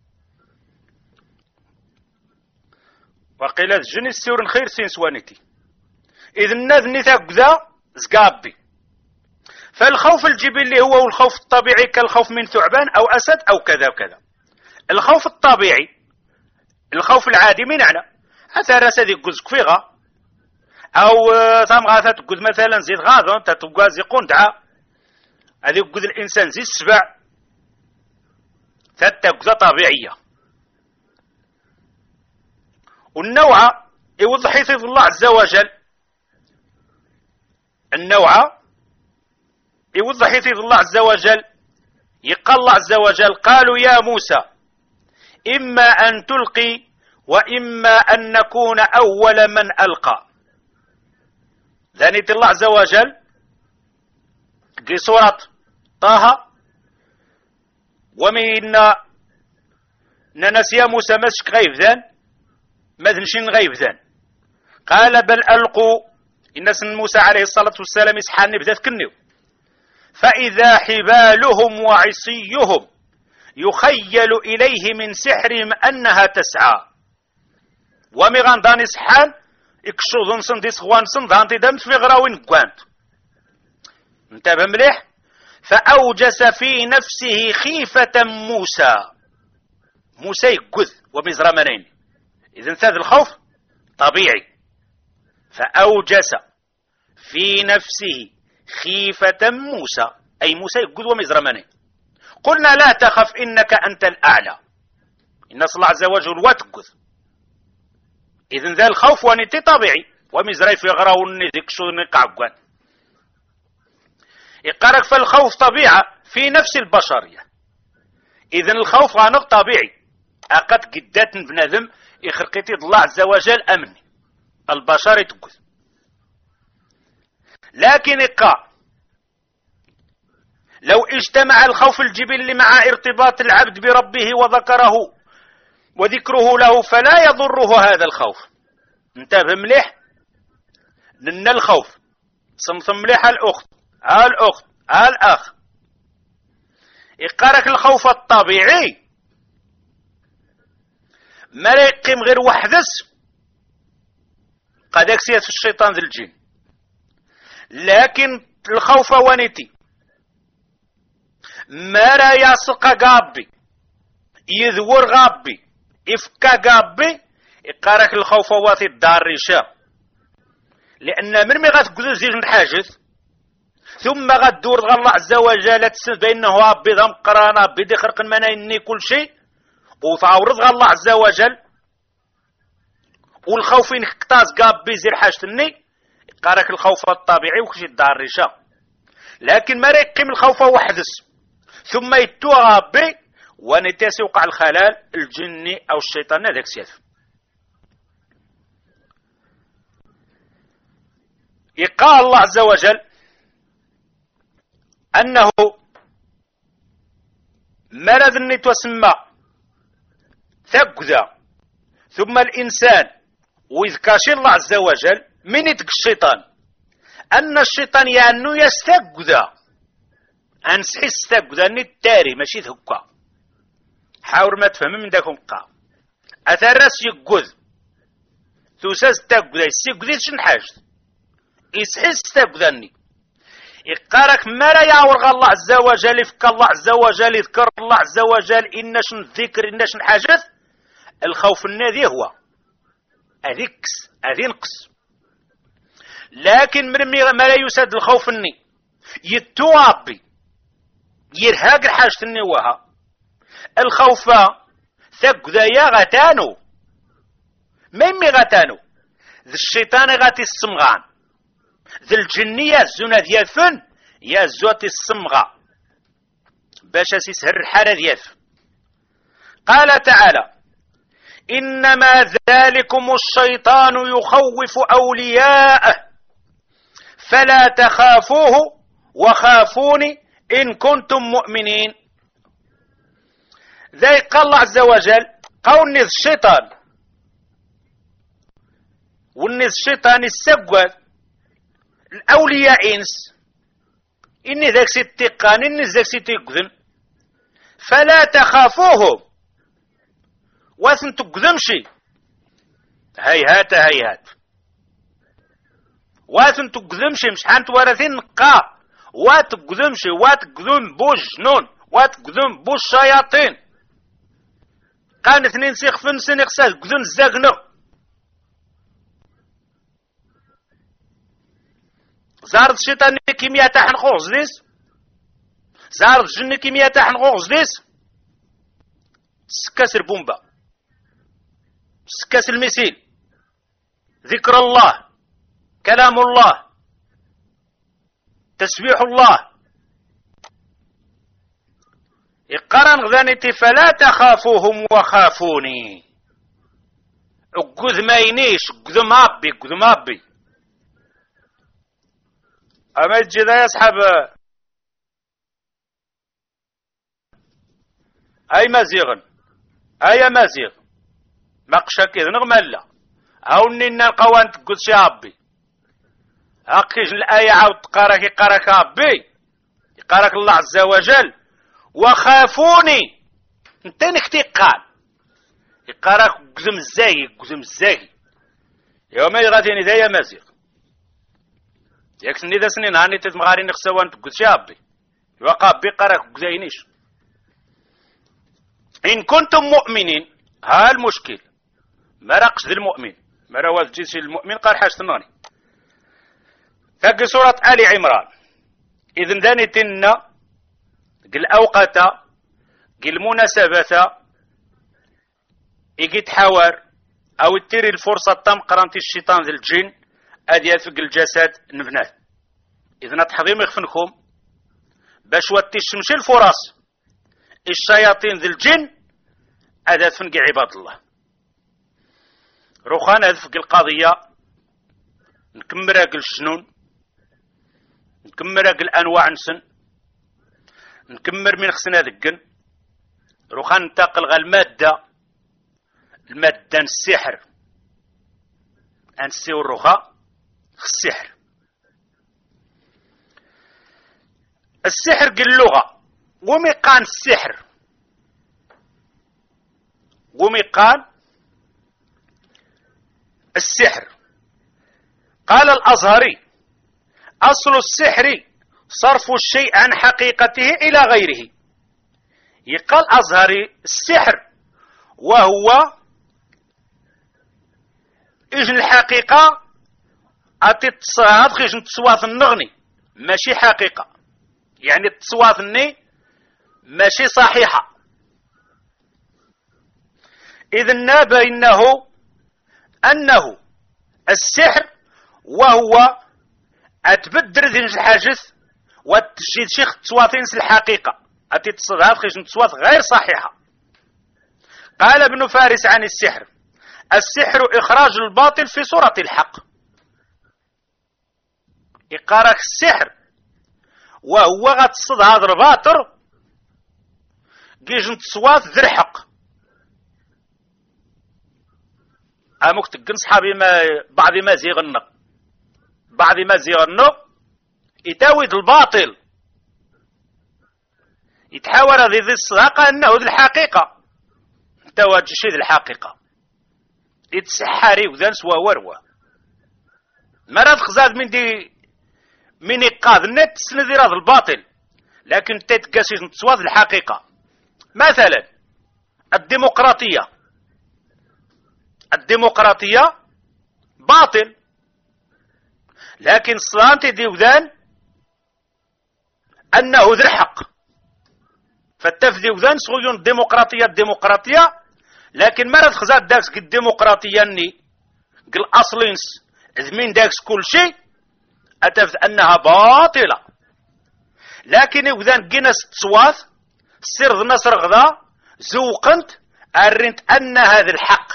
وقيل الجن السور الخير سين سوانيتي إذن نذني تقذا زقابي. فالخوف الجبلي هو الخوف الطبيعي كالخوف من ثعبان أو أسد أو كذا وكذا. الخوف الطبيعي الخوف العادي من أنا أثار سدي قزك فيها أو ثم غاثة تقول مثلا زيد غاضون تتبقى زي قندعة هذه يقول الإنسان زي السبع تتقذى طبيعية. والنوع يوضح يثيب الله عز وجل النوع يوضح يثيب الله عز وجل يقال الله عز وجل قالوا يا موسى إما أن تلقي وإما أن نكون أول من ألقى. ذنيت الله عز وجل في سورة طه ومن ننسي موسى مسك غيب ذن مذنشين غيب ذن قال بل ألقوا إنس موسى عليه الصلاة والسلام يسحان نبذات كنيو فإذا حبالهم وعصيهم يخيل إليه من سحرهم أنها تسعى ومغان داني سحان اكشوذن سندي سخوان سندان تدمت في غراوين قوانت انتبه مليح. فأوجس في نفسه خيفة موسى موسى يقذ ومزرمنين إذن ثاد الخوف طبيعي. فأوجس في نفسه خيفة موسى أي موسى يقذ ومزرمنين. قلنا لا تخف إنك أنت الأعلى إن الله عز وجل وتقذ. إذن ذا الخوف ونتي طبيعي ومزري في غراون ذيك شو نقعقوان يقارك فالخوف طبيعة في نفس البشرية. إذن الخوف غانق طبيعي أقد قدات بنادم يخرقيتي الله عز وجل أمني البشر تقول. لكن إقا لو اجتمع الخوف الجبلي مع ارتباط العبد بربه وذكره وذكره له فلا يضره هذا الخوف. انتبه مليح لأن الخوف صمت مليح الأخت الأخت الأخ يقارك الخوف الطبيعي ما لا يقيم غير وحدس قد يكسيت في الشيطان ذي الجن. لكن الخوف ونتي ما لا يسق غابي يذور غابي إفكا قابي يقارك الخوف واثي الدارشة لأن من مي غتقول زيج نحاجث ثم غدور غا الله عز وجل تسد بأنه أبي ذا مقرانا أبي دي خرق المنايني كل شيء وتعورض غا الله عز وجل والخوف ينكتاز قابي زير حاجتني يقارك الخوف الطبيعي وكشي الدارشة. لكن ما يقيم الخوف وحدس ثم يتوى غابي ونتاسي وقع الخلال الجني أو الشيطان هذاك سيف. يقال الله عز وجل أنه مرض نتوسمى ثقذا ثم الإنسان ويذكاشي الله عز وجل من يتك الشيطان أن الشيطان يعنو يستقذا أنسحي استقذا نتاري ماشي ثقا حاور ما تفهم من داكم قا أثرس يقذ ثوساس تقذا يسيقذي شن حاجة يسحس تقذني يقارك ما لا يعور الله عز وجل يفك الله عز وجل يذكر الله عز وجل إنش الذكر إنش حاجة الخوف النادي هو أذيكس أذينقص. لكن من ما لا يساد الخوف الني يتوابي يرهاق الحاجة الني وها الخوف ثق ذا يا غتانو ميمي غتانو ذا الشيطان غاتي السمغان ذا الجنية الزنا ديال فن يا زوتي السمغة باش سيسهر الحالة ديال. قال تعالى إنما ذلكم الشيطان يخوف أولياءه فلا تخافوه وخافوني إن كنتم مؤمنين. ذي قال الله عز وجل قول الشيطان والنز الشيطان السقوة الأولياء إنس إني ذاك ستقان إني ذاك ستقذن فلا تخافوهم واثن تقذمشي هيهات هيهات واثن تقذمشي مش حانت ورثين نقا واتقذمشي واتقذم بوش جنون واتقذم بوش شياطين قان اثنين سيخ فنسن يخساس قذن الزاقنو زارد الشيطان كيمياء تاحن خوغز ديس زارد الجن كيمياء تاحن خوغز ديس سكاسر بومبا سكاس الميسيل ذكر الله كلام الله تسبيح الله اقرن غذانيتي فلا تخافوهم وخافوني اقذ ما ينيش اقذ مابي اقذ مابي اما يجي ذا يسحب اي مزيغن اي مزيغ مقشا كذا نغملا هاوني ان القوان تقول شي عبي هاكيش الآية عاود تقارك يقارك عبي يقارك الله عز وجل وخافوني انت نكتي قال يقارك قزم الزاهي قزم الزاهي يوم يغاديني ذا يا مزيغ ياك سني ذا سنين هاني تتمغاري نخسوان تقول شي عبي وقا بي قارك قزاينيش إن كنتم مؤمنين ها المشكل ما راقش ذي المؤمن ما رواز جيش المؤمن قال حاجة ناني فقي سورة آل عمران إذن ذاني تنا قل أوقات قل مناسبة إيجي تحاور أو تيري الفرصة تم قرانت الشيطان ذي الجن أدي يثق الجسد نبناه إذن تحضيم يخفنكم باش واتشمشي الفرص الشياطين ذي الجن أدى تفنقي عباد الله روخان أذفق القضية نكمل راقل الشنون نكمل راقل أنواع نسن نكمل من خسنا ذقن روخان ننتقل غا المادة المادة السحر أنسيو الرخاء السحر السحر قل اللغة وميقان السحر وميقان السحر قال الأزهري أصل السحر صرف الشيء عن حقيقته إلى غيره. يقال الأزهري السحر وهو إجن الحقيقة أتتصاد خيش نتصواث النغني ماشي حقيقة يعني التصواث الني ماشي صحيحة. إذن بينه أنه السحر وهو أتبدر ذي الحاجث وتشيد شيخ تصواثين الحقيقة أتي تصدهات خيش تصواث غير صحيحة. قال ابن فارس عن السحر السحر إخراج الباطل في صورة الحق. إقارك السحر وهو غتصد هذا الباطل جيج تصواث ذي الحق. أمك تقن صحابي ما بعض ما زيغنو بعض ما زيغنو يتاويد الباطل يتحاور ذي ذي الصداقة أنه ذي الحقيقة تواجه شي ذي الحقيقة يتسحاري وذنس وهو مرات خزاد من دي من إقاذ النت سندي راض الباطل لكن تتقاسيش نتصواذ الحقيقة. مثلا الديمقراطية الديمقراطية باطل لكن صلانتي دي وذان أنه ذي الحق فالتفذي وذان صغيون الديمقراطية الديمقراطية لكن مرات خزات داكس الديمقراطية اني قل أصلينس ذمين داكس كل شيء أتفذ أنها باطلة لكن وذان قنس تصواث سر نصر غذا زوقنت أرنت أن هذا الحق.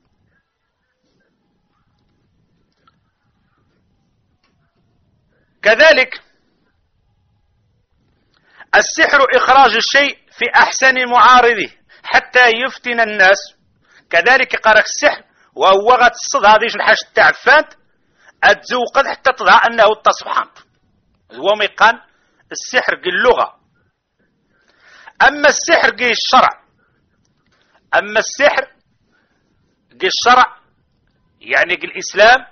كذلك السحر إخراج الشيء في أحسن معارضه حتى يفتن الناس. كذلك قارك السحر وهو غتصد هذه الحاجة التعفانت أتزوقد حتى تضع أنه التصبحانت. هو ميقان السحر قل اللغة. أما السحر قل الشرع، أما السحر قل الشرع يعني قل الإسلام.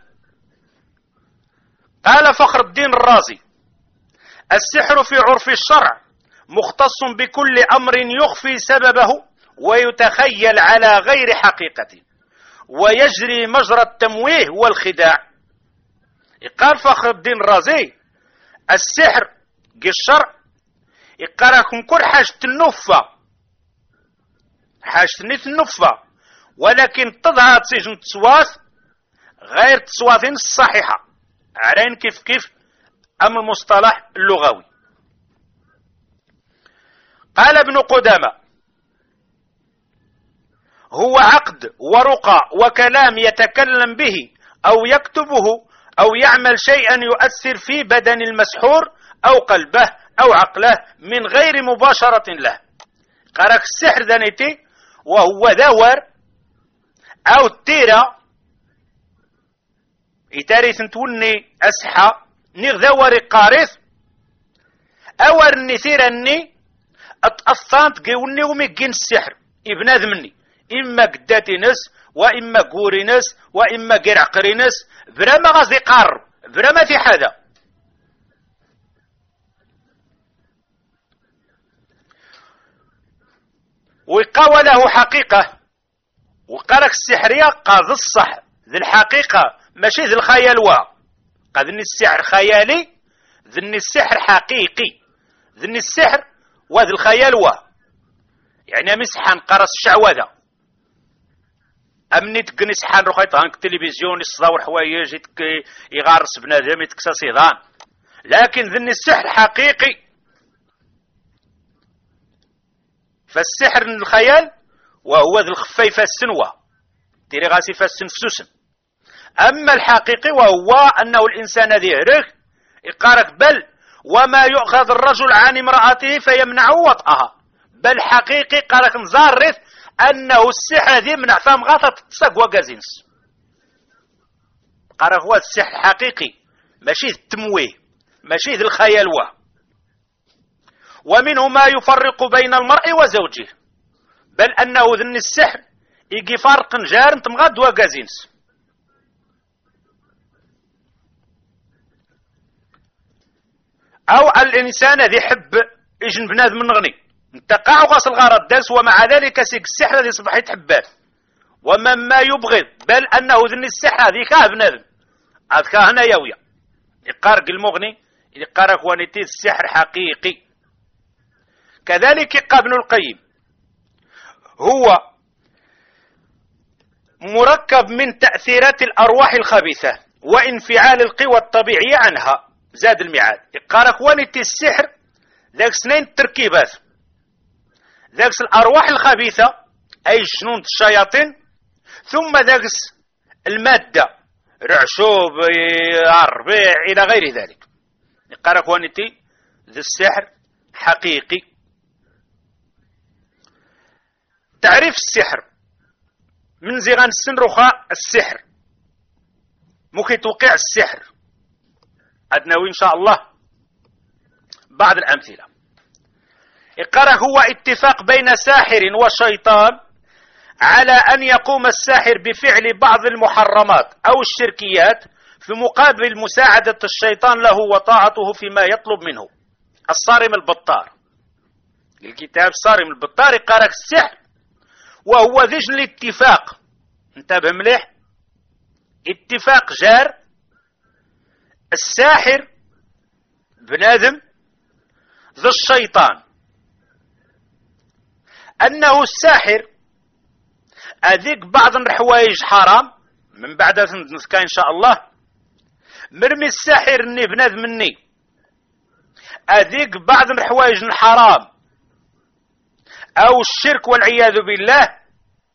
قال فخر الدين الرازي: السحر في عرف الشرع مختص بكل أمر يخفي سببه ويتخيل على غير حقيقته ويجري مجرى التمويه والخداع. قال فخر الدين الرازي: السحر قل الشرع يقاركم كل حاجة النفة، حاجة نيت النفة، ولكن تظهر تسجن تصواث غير تصواثين الصحيحة عرين كيف كيف أم المصطلح اللغوي. قال ابن قدامة: هو عقد ورقى وكلام يتكلم به أو يكتبه أو يعمل شيئا يؤثر في بدن المسحور أو قلبه أو عقله من غير مباشرة له. قالك السحر ذنيتي وهو دور أو التيرة إتاري تنتوني أسحى نيغ دوري قارث أور نثيرني أتأثانت قيوني وميقين السحر ابن مني إما قداتي نس وإما قوري نس وإما قرعقري نس برما غازي قار برما في حدا. ويقاوى له حقيقة وقالك السحرية قاض الصح ذي الحقيقة ماشي ذي الخيال وا قاذني السحر خيالي ذني السحر حقيقي ذني السحر وذي الخيال وا يعني مسحان قرص الشعوذة أمني تقني سحان رخيط هانك تلفزيون يصداور حوايج يغارس بنادم يتكسى صيدان، لكن ذني السحر حقيقي. فالسحر من الخيال وهو ذي الخفيفة السنوة تيري غاسي فاسن فسوسن. أما الحقيقي وهو أنه الإنسان ذي هرك يقارك بل وما يؤخذ الرجل عن امرأته فيمنع وطئها، بل حقيقي قارك نزارث أنه السحر ذي منع فهم غاثة تتساق وقازينس. قارك هو السحر حقيقي ماشي التمويه ماشي ذي الخيال واه. ومنه ما يفرق بين المرء وزوجه، بل أنه ذن السحر يجي فرق جار تمغاد وقازينس. أو الإنسان ذي حب يجن بنادم من غني انتقع غاص الغرض داس ومع ذلك سيك السحر ذي صبح يتحبات ومن ما يبغض، بل أنه ذن السحر ذي كاه بنادم أذكى هنا يويا يقارق المغني يقارق ونتي السحر حقيقي. كذلك ابن القيم هو مركب من تأثيرات الأرواح الخبيثة وانفعال القوى الطبيعية عنها. زاد الميعاد يقارك ونتي السحر ذاك سنين تركيبات ذاك الأرواح الخبيثة أي جنون الشياطين، ثم ذاك المادة رعشوب الربيع إلى غير ذلك. يقارك ونتي ذا السحر حقيقي. تعريف السحر من زغان السن رخاء السحر ممكن توقع السحر أدنوي إن شاء الله بعض الأمثلة. إقرأ هو اتفاق بين ساحر وشيطان على أن يقوم الساحر بفعل بعض المحرمات أو الشركيات في مقابل مساعدة الشيطان له وطاعته فيما يطلب منه. الصارم البطار الكتاب صارم البطار يقرأ السحر وهو ذجن الاتفاق. انتبه مليح، اتفاق جار الساحر بنادم ذا الشيطان أنه الساحر أذيك بعض الحوايج حرام من بعد نذكى إن شاء الله مرمي الساحر اني بنادم مني أذيك بعض الحوايج الحرام أو الشرك والعياذ بالله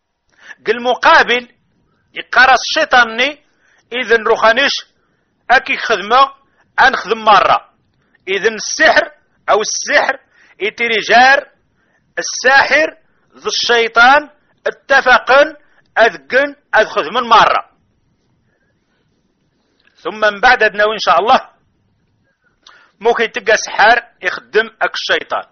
قل مقابل يقرا الشيطاني إذن رخانيش أكي خدمة أنخدم مرة. إذن السحر أو السحر إترجار الساحر ذو الشيطان اتفقن أذقن أذخذ من مرة. ثم من بعد أدناو إن شاء الله ممكن تلقى سحار يخدم أك الشيطان.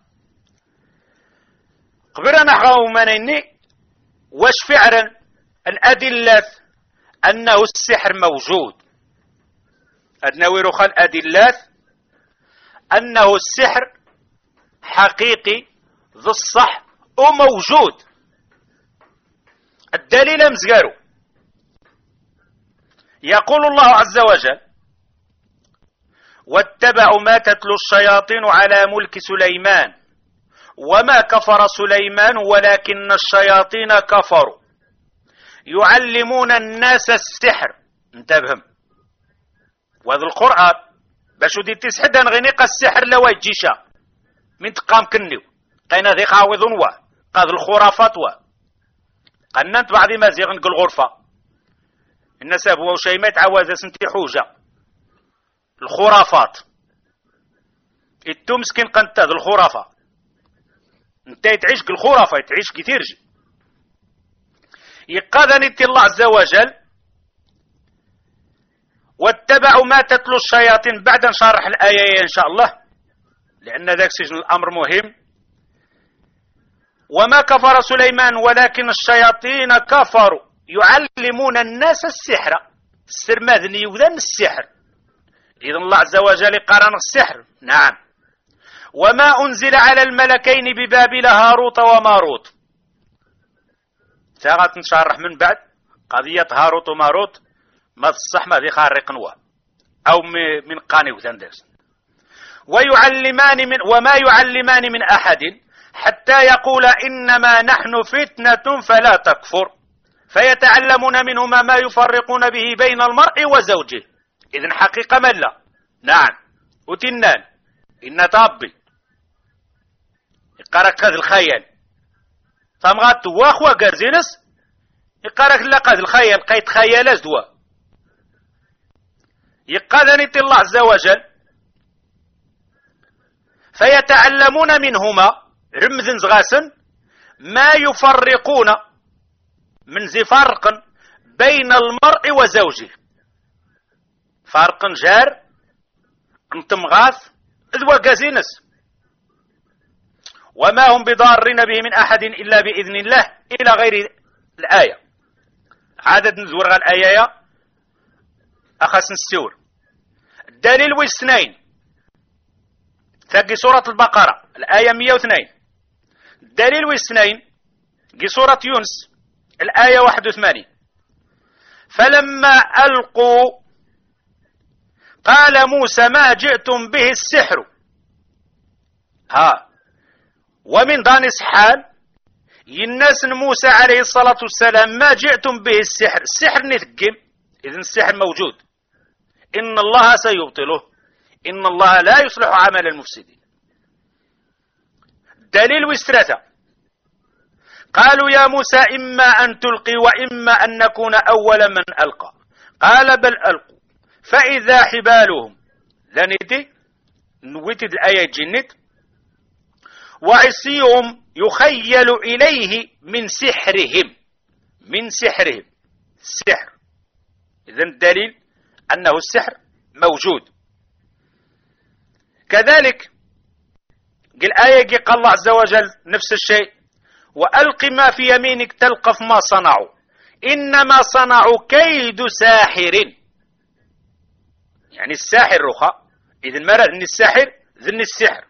قبل نحغاو منيني واش فعلا الأدلة أنه السحر موجود. أدناوي رخا الأدلة أنه السحر حقيقي ذو الصح وموجود. الدليل مزقارو يقول الله عز وجل واتبعوا ما تتلو الشياطين على ملك سليمان وما كفر سليمان ولكن الشياطين كفروا يعلمون الناس السحر. انتبهم وهذا القرآن باش ودي تسحدن غنيق السحر لو يجيشا من تقام كنيو قينا ذي قاوذون واه قاد الخرافات واه قننت بعض ما زيغن قل غرفة الناس ابو شيمات عوازة سنتي حوجة الخرافات التمسكن قنت ذي الخرافة انت تعيش الخرافة تعيش كثير جي يقاذني الله عز وجل واتبعوا ما تتلو الشياطين. بعد نشرح الآية إن شاء الله لأن ذاك سجن الأمر مهم. وما كفر سليمان ولكن الشياطين كفروا يعلمون الناس السحر. السر ماذني وذن السحر. إذن الله عز وجل قرن السحر. نعم. وما أنزل على الملكين ببابل هاروت وماروت. ساغت نشرح من بعد قضية هاروت وماروت ما الصح ما ذي خارق نوا أو من قاني وثندرس. ويعلمان من وما يعلمان من أحد حتى يقول إنما نحن فتنة فلا تكفر فيتعلمون منهما ما يفرقون به بين المرء وزوجه. إذن حقيقة من لا. نعم وتنان إن تابي يقارك هذا الخيال فمغات واخوة قرزينس يقارك لقد الخيال قيت خيال دوا يقاذني الله عز وجل فيتعلمون منهما رمذن زغاسن ما يفرقون من زي فرق بين المرء وزوجه. فرق جار انتمغاث ذو قازينس وما هم بضارين به من أحد إلا بإذن الله إلى غير الآية. عدد نزور الآية أخسن السور. الدليل واثنين ثقي سورة البقرة الآية مئة واثنين. الدليل واثنين قي سورة يونس الآية واحد وثمانين. فلما ألقوا قال موسى ما جئتم به السحر. ها ومن دانس حال يناس موسى عليه الصلاة والسلام ما جئتم به السحر. السحر نثقم إذن السحر موجود. إن الله سيبطله إن الله لا يصلح عمل المفسدين. دليل وسترة قالوا يا موسى إما أن تلقي وإما أن نكون أول من ألقى قال بل ألقوا فإذا حبالهم لندي نويتد الآية جنت وعصيهم يخيل إليه من سحرهم من سحرهم السحر. إذن الدليل أنه السحر موجود. كذلك قال آية قال الله عز وجل نفس الشيء وألق ما في يمينك تلقف ما صنعوا إنما صنعوا كيد ساحر. يعني الساحر رخاء إذن مرة ذن الساحر ذن السحر.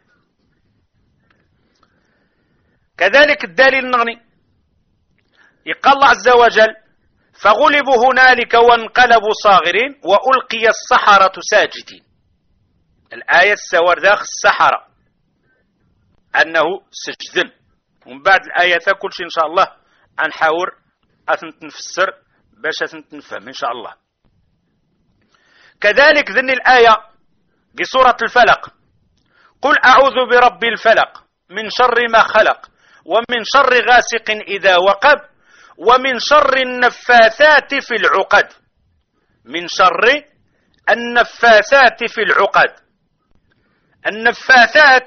كذلك الدليل النغني يقال الله عز وجل فغلبوا هنالك وانقلبوا صاغرين وألقي السحرة ساجدين. الآية السوار داخل السحرة أنه سجدن. ومن بعد الآية كل شيء إن شاء الله أنحاور أتنفسر باش أتنفهم إن شاء الله. كذلك ذن الآية بسورة الفلق قل أعوذ برب الفلق من شر ما خلق ومن شر غاسق إذا وقب ومن شر النفاثات في العقد. من شر النفاثات في العقد. النفاثات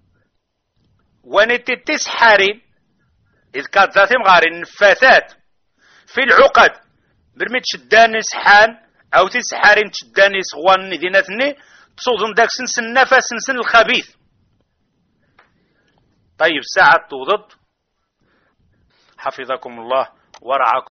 ونتي تسحري إذ كانت ذاتي مغاري النفاثات في العقد برمي تشداني سحان أو تسحاري تشداني صغوان ديناتني تصوضن داك سنس النفس سنسن الخبيث. طيب ساعة توضد. حفظكم الله ورعاكم.